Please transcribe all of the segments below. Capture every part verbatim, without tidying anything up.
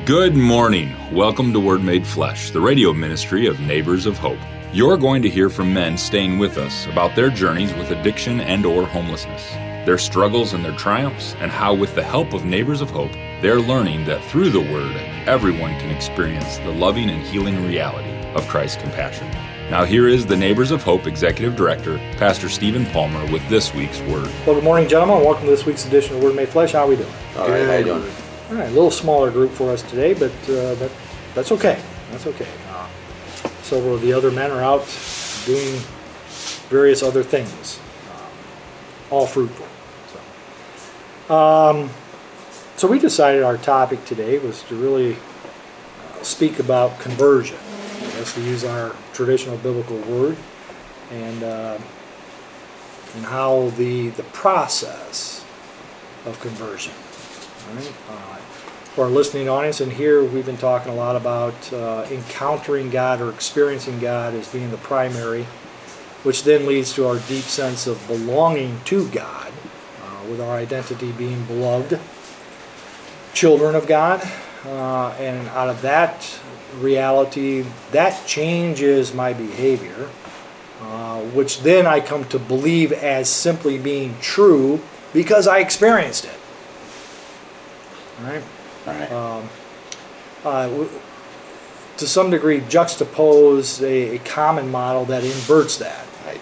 Good morning. Welcome to Word Made Flesh, the radio ministry of Neighbors of Hope. You're going to hear from men staying with us about their journeys with addiction and or homelessness, their struggles and their triumphs, and how with the help of Neighbors of Hope, they're learning that through the Word, everyone can experience the loving and healing reality of Christ's compassion. Now here is the Neighbors of Hope Executive Director, Pastor Stephen Palmer, with this week's Word. Well, good morning, gentlemen. Welcome to this week's edition of Word Made Flesh. How are we doing? All right, how you doing? All right, a little smaller group for us today, but uh, that, that's okay. That's okay. Uh, several of the other men are out doing various other things, um, all fruitful. So. Um, so we decided our topic today was to really uh, speak about conversion. That's to use our traditional biblical word, and uh, and how the the process of conversion. All right? Uh, for our listening audience, and here we've been talking a lot about uh, encountering God or experiencing God as being the primary, which then leads to our deep sense of belonging to God, uh, with our identity being beloved children of God, uh, and out of that reality, that changes my behavior, uh, which then I come to believe as simply being true because I experienced it. All right. All right. Um, uh, w- to some degree, juxtapose a, a common model that inverts that. Right.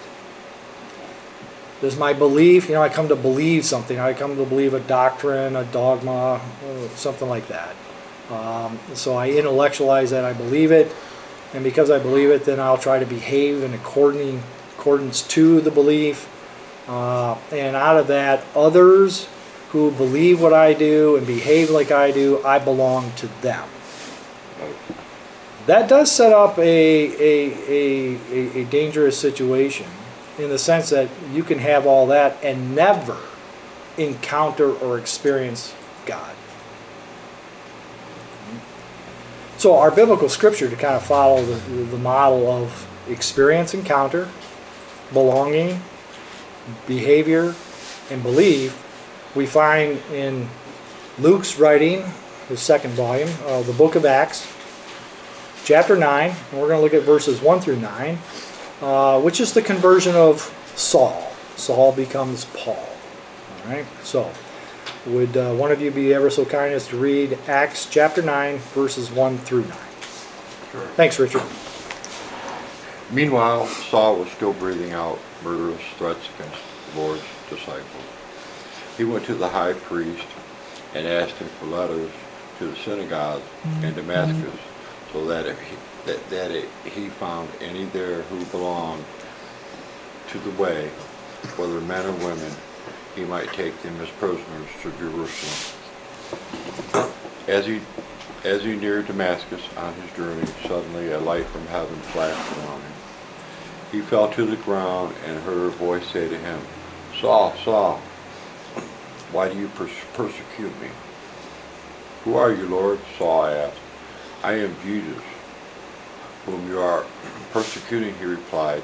Does my belief, you know, I come to believe something. I come to believe a doctrine, a dogma, uh, something like that. Um, so I intellectualize that, I believe it, and because I believe it, then I'll try to behave in according, accordance to the belief. Uh, and out of that, others who believe what I do and behave like I do, I belong to them. That does set up a, a, a, a, a dangerous situation in the sense that you can have all that and never encounter or experience God. So our biblical scripture, to kind of follow the, the model of experience, encounter, belonging, behavior, and belief, we find in Luke's writing, his second volume, uh, the book of Acts, chapter nine, and we're going to look at verses one through nine, uh, which is the conversion of Saul. Saul becomes Paul. All right, so would uh, one of you be ever so kind as to read Acts chapter nine, verses one through nine? Sure. Thanks, Richard. Meanwhile, Saul was still breathing out murderous threats against the Lord's disciples. He went to the high priest and asked him for letters to the synagogue in Damascus, so that if he, that, that it, he found any there who belonged to the way, whether men or women, he might take them as prisoners to Jerusalem. As he as he neared Damascus on his journey, suddenly a light from heaven flashed around him. He fell to the ground and heard a voice say to him, "Saul, Saul, why do you pers- persecute me?" "Who are you, Lord?" Saul asked. "I am Jesus, whom you are persecuting," he replied.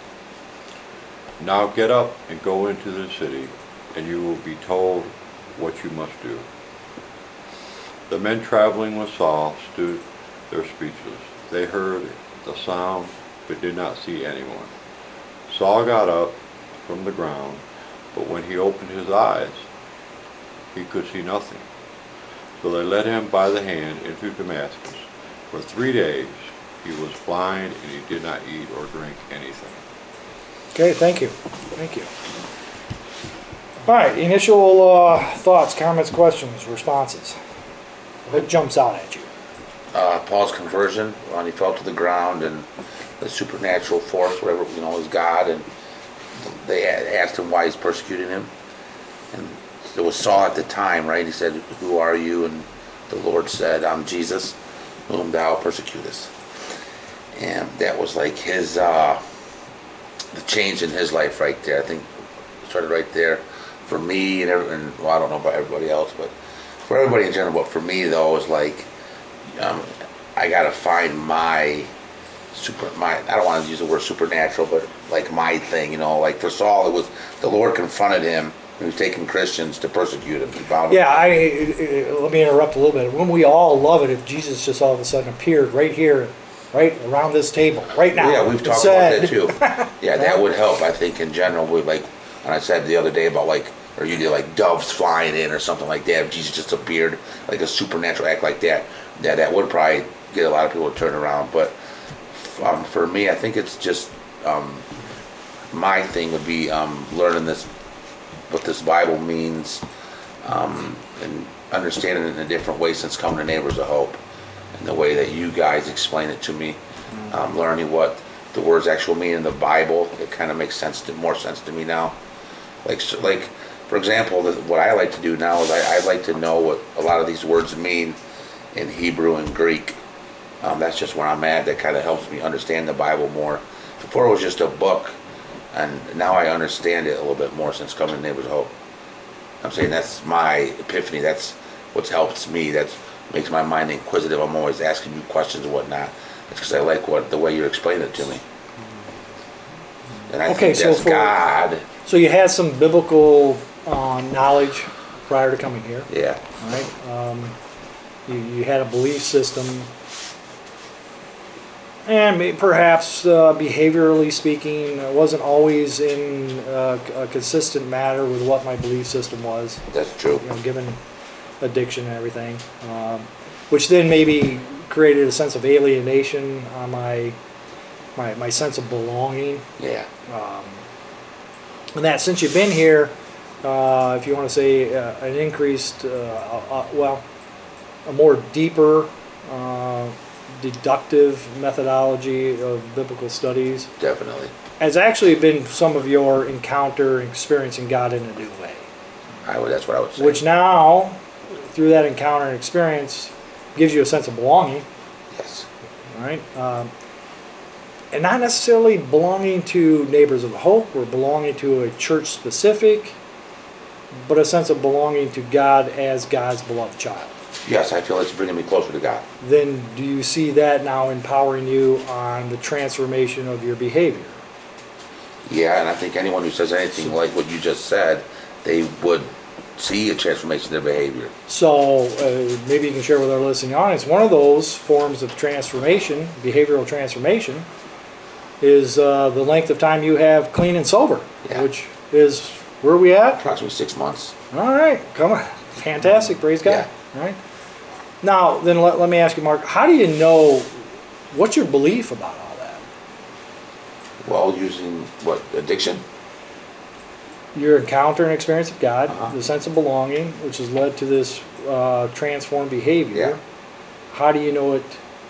"Now get up and go into the city, and you will be told what you must do." The men traveling with Saul stood there speechless. They heard the sound, but did not see anyone. Saul got up from the ground, but when he opened his eyes, he could see nothing. So they led him by the hand into Damascus. For three days he was blind, and he did not eat or drink anything. Okay, thank you. Thank you. All right, initial uh, thoughts, comments, questions, responses. What jumps out at you? Uh, Paul's conversion, when he fell to the ground, and the supernatural force, whatever, you know, is God, and they asked him why he's persecuting him. And it was Saul at the time, right? He said, "Who are you?" And the Lord said, "I'm Jesus, whom thou persecutest." And that was like his, uh, the change in his life right there. I think it started right there for me, and, every, and well, I don't know about everybody else, but for everybody in general. But for me, though, it was like, um, I got to find my super, my, I don't want to use the word supernatural, but like my thing, you know, like for Saul, it was the Lord confronted him He was taking Christians to persecute him. He bound Yeah, them. I, uh, let me interrupt a little bit. Wouldn't we all love it if Jesus just all of a sudden appeared right here, right around this table, right now? Yeah, we've and talked said- about that too. Yeah, that would help, I think, in general. We like, when I said the other day about like, or you did like doves flying in or something like that. If Jesus just appeared, like a supernatural act like that. Yeah, that would probably get a lot of people to turn around. But um, for me, I think it's just um, my thing would be um, learning this, what this Bible means, um, and understanding it in a different way since coming to Neighbors of Hope, and the way that you guys explain it to me, um, learning what the words actually mean in the Bible. It kind of makes sense to more sense to me now. Like, so, like for example, the, what I like to do now is I, I like to know what a lot of these words mean in Hebrew and Greek. Um, that's just where I'm at. That kind of helps me understand the Bible more. Before it was just a book, and now I understand it a little bit more since coming to Neighbors of Hope. I'm saying that's my epiphany. That's what helps me. That makes my mind inquisitive. I'm always asking you questions and whatnot. It's because I like what the way you explain it to me. And I Okay, think so that's for- God. So you had some biblical uh, knowledge prior to coming here, Yeah. right? Um, you, you had a belief system, and may- perhaps uh, behaviorally speaking, it wasn't always in uh, a consistent matter with what my belief system was. That's true. You know, given addiction and everything, um, which then maybe created a sense of alienation on my my, my sense of belonging. Yeah. Um, and that since you've been here, uh, if you want to say uh, an increased, uh, uh, well, a more deeper uh, deductive methodology of biblical studies Definitely. has actually been some of your encounter and experiencing God in a new way. I would. That's what I would say. Which now, through that encounter and experience, gives you a sense of belonging, Yes. right? Um, and not necessarily belonging to Neighbors of Hope or belonging to a church specific, but a sense of belonging to God as God's beloved child. Yes, I feel it's bringing me closer to God. Then do you see that now empowering you on the transformation of your behavior? Yeah, and I think anyone who says anything like what you just said, they would see a transformation in their behavior. So uh, maybe you can share with our listening audience, one of those forms of transformation, behavioral transformation, is uh, the length of time you have clean and sober, Yeah. which is, where are we at? Approximately six months. All right, come on. Fantastic, praise God. All right. Now, then let, let me ask you, Mark, how do you know, what's your belief about all that? Well, using what, addiction? Your encounter and experience of God, Uh-huh. the sense of belonging, which has led to this uh, transformed behavior. Yeah. How do you know it?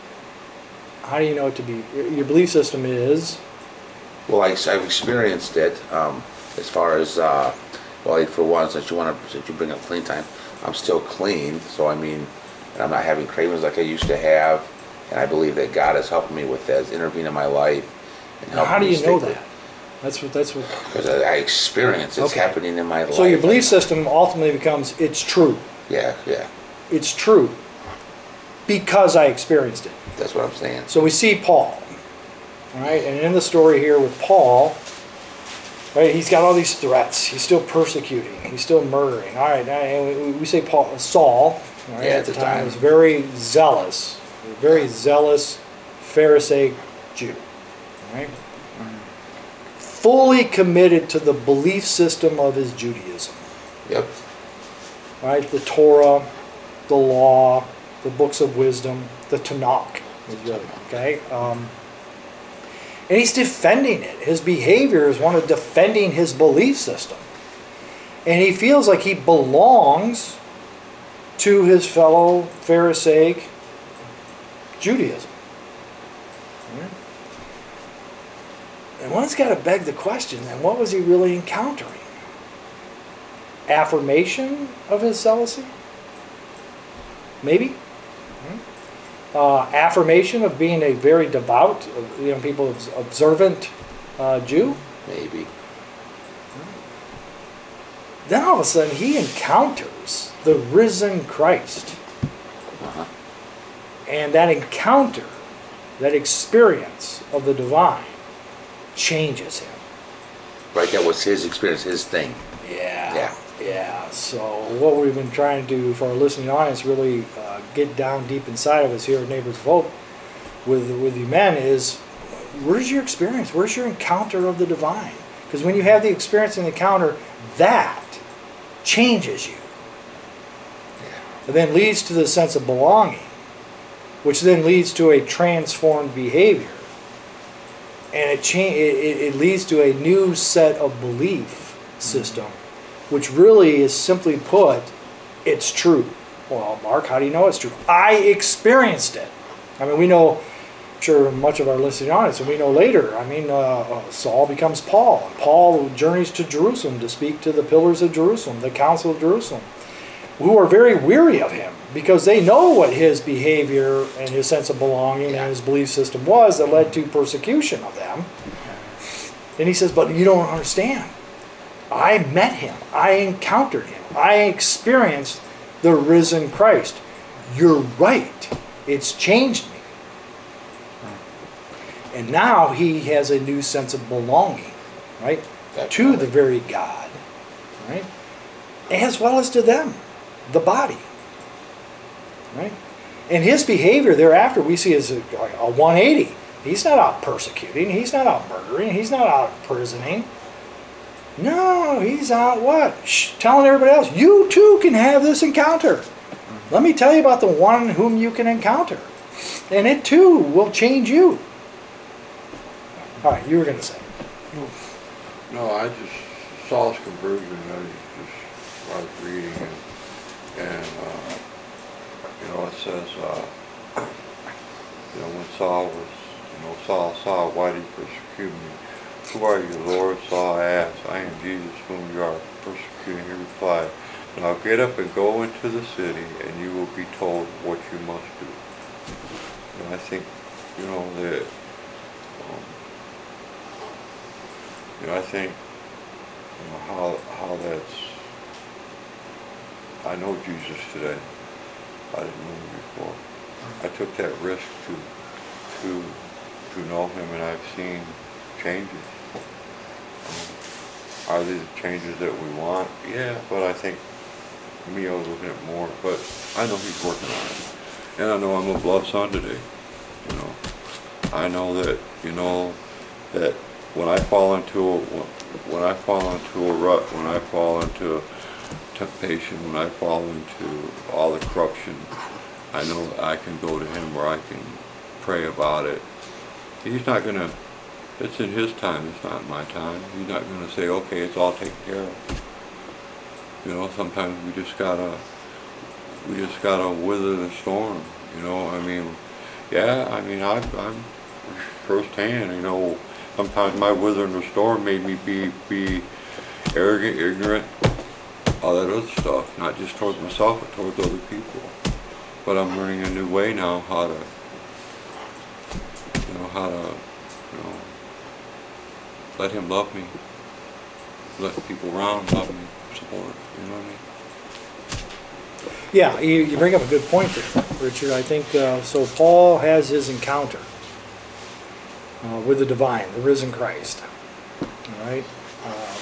How do you know it to be? Your belief system is. Well, I, I've experienced it um, as far as, uh, well, like for one, since you want to, since you bring up clean time, I'm still clean. So, I mean, and I'm not having cravings like I used to have. And I believe that God is helping me with that, is intervening in my life. And Now, helping how do me you know stick with- that? That's what. That's what. Because I, I experience it's Okay. happening in my life. So your belief system ultimately becomes, it's true. Yeah, yeah. It's true because I experienced it. That's what I'm saying. So we see Paul, all right, and in the story here with Paul, right, he's got all these threats. He's still persecuting. He's still murdering. All right, and we- we say Paul, Saul, all right, Yeah, at the time was very zealous, a very zealous Pharisee Jew, all right, fully committed to the belief system of his Judaism. Yep. Right, the Torah, the law, the books of wisdom, the Tanakh, is the other, okay? Um, and he's defending it. His behavior is one of defending his belief system. And he feels like he belongs to his fellow Pharisaic Judaism. Right? And one's got to beg the question, then what was he really encountering? Affirmation of his zealousy? Maybe. Uh, affirmation of being a very devout, you know, people observant uh, Jew. Maybe. Then all of a sudden he encounters the risen Christ. Uh-huh. And that encounter, that experience of the divine changes him. Right, that was his experience, his thing. Yeah. Yeah. Yeah, so what we've been trying to do for our listening audience, really uh, get down deep inside of us here at Neighbors of Hope with, with you men is, where's your experience? Where's your encounter of the divine? Because when you have the experience and encounter, that changes you. And then leads to the sense of belonging, which then leads to a transformed behavior. And it, cha- it, it leads to a new set of belief system, which really is simply put, it's true. Well, Mark, how do you know it's true? I experienced it. I mean, we know, I'm sure much of our listening audience, and we know later, I mean, uh, Saul becomes Paul. And Paul journeys to Jerusalem to speak to the pillars of Jerusalem, the council of Jerusalem, who are very weary of him because they know what his behavior and his sense of belonging and his belief system was that led to persecution of them. And he says, but you don't understand. I met him. I encountered him. I experienced the risen Christ. You're right. It's changed me. And now he has a new sense of belonging, right? To the very God, right? As well as to them, the body, right? And his behavior thereafter we see as a, a one eighty. He's not out persecuting. He's not out murdering. He's not out imprisoning. No, he's out what? Shh, telling everybody else, you too can have this encounter. Let me tell you about the one whom you can encounter. And it too will change you. All right, you were going to say. No, I just saw his conversion. I was just I was reading and, and uh, you know, it says, uh, you know, when Saul was, you know, Saul, Saul, why do you persecute me? Who are you, Lord? Saul asked. I am Jesus whom you are persecuting. He replied, now get up and go into the city, and you will be told what you must do. And I think, you know, that, um, you know, I think, you know, how, how that's, I know Jesus today. I didn't know him before. I took that risk to, to, to know him, and I've seen changes. Um, are these the changes that we want? Yeah, but I think me, I was looking at more, but I know he's working on it. And I know I'm a beloved son today. You know, I know that, you know, that when I fall into a, when I fall into a rut, when I fall into temptation, when I fall into all the corruption, I know that I can go to him where I can pray about it. He's not going to, it's in his time, it's not my time. He's not going to say, okay, it's all taken care of. You know, sometimes we just gotta, we just gotta weather the storm. You know, I mean, yeah, I mean, I, I'm firsthand. You know, sometimes my weathering the storm made me be be arrogant, ignorant, all that other stuff. Not just towards myself, but towards other people. But I'm learning a new way now how to, you know, how to, you know, let him love me, let the people around love me. Support, you know what I mean? Yeah, you, you bring up a good point there, Richard. I think, uh, so Paul has his encounter uh, with the divine, the risen Christ. All right? Uh,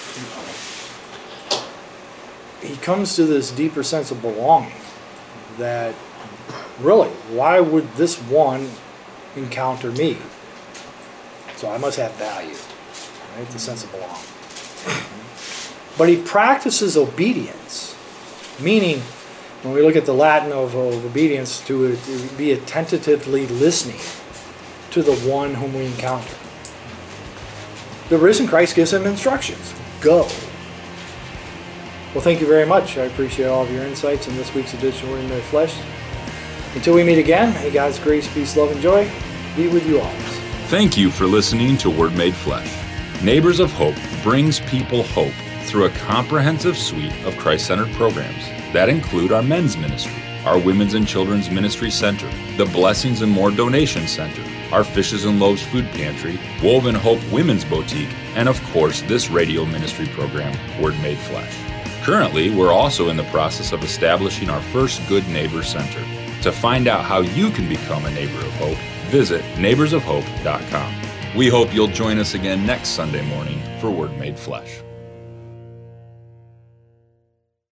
he comes to this deeper sense of belonging that, really, why would this one encounter me? So I must have value, right? The sense of belonging. But he practices obedience, meaning, when we look at the Latin of, of obedience, to, to be attentively listening to the one whom we encounter. The risen Christ gives him instructions. Go. Well, thank you very much. I appreciate all of your insights in this week's edition of Word Made Flesh. Until we meet again, may God's grace, peace, love, and joy be with you always. Thank you for listening to Word Made Flesh. Neighbors of Hope brings people hope through a comprehensive suite of Christ-centered programs that include our men's ministry, our women's and children's ministry center, the Blessings and More donation center, our Fishes and Loaves food pantry, Woven Hope women's boutique, and of course this radio ministry program, Word Made Flesh. Currently, we're also in the process of establishing our first Good Neighbor Center. To find out how you can become a Neighbor of Hope, visit neighbors of hope dot com. We hope you'll join us again next Sunday morning for Word Made Flesh.